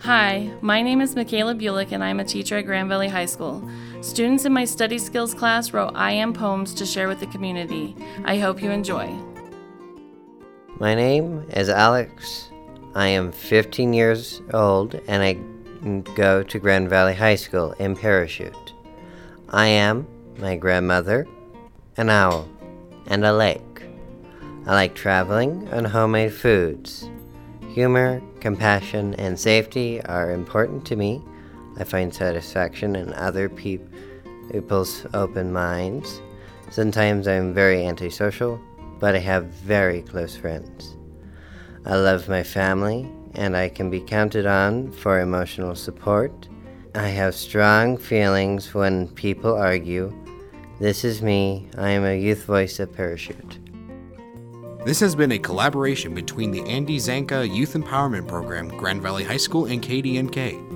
Hi, my name is Michaela Bulick and I'm a teacher at Grand Valley High School. Students in my study skills class wrote I Am poems to share with the community. I hope you enjoy. My name is Alex. I am 15 years old and I go to Grand Valley High School in Parachute. I am my grandmother, an owl, and a lake. I like traveling and homemade foods. Humor, compassion, and safety are important to me. I find satisfaction in other people's open minds. Sometimes I'm very antisocial, but I have very close friends. I love my family, and I can be counted on for emotional support. I have strong feelings when people argue. This is me. I am a youth voice of Parachute. This has been a collaboration between the Andy Zanka Youth Empowerment Program, Grand Valley High School, and KDNK.